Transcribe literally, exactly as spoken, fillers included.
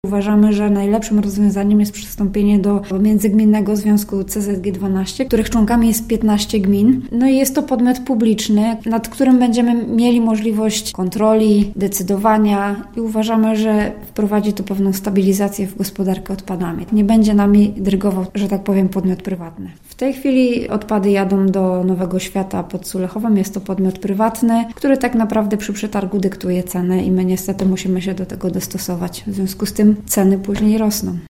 Uważamy, że najlepszym rozwiązaniem jest przystąpienie do Międzygminnego Związku C Z G dwanaście, których członkami jest piętnaście gmin. No i jest to podmiot publiczny, nad którym będziemy mieli możliwość kontroli, decydowania i uważamy, że wprowadzi to pewną stabilizację w gospodarkę odpadami. Nie będzie nami dyrygował, że tak powiem, podmiot prywatny. W tej chwili odpady jadą do Nowego Świata pod Sulechowem. Jest to podmiot prywatny, który tak naprawdę przy przetargu dyktuje cenę i my niestety musimy się do tego dostosować. W związku z tym ceny później rosną.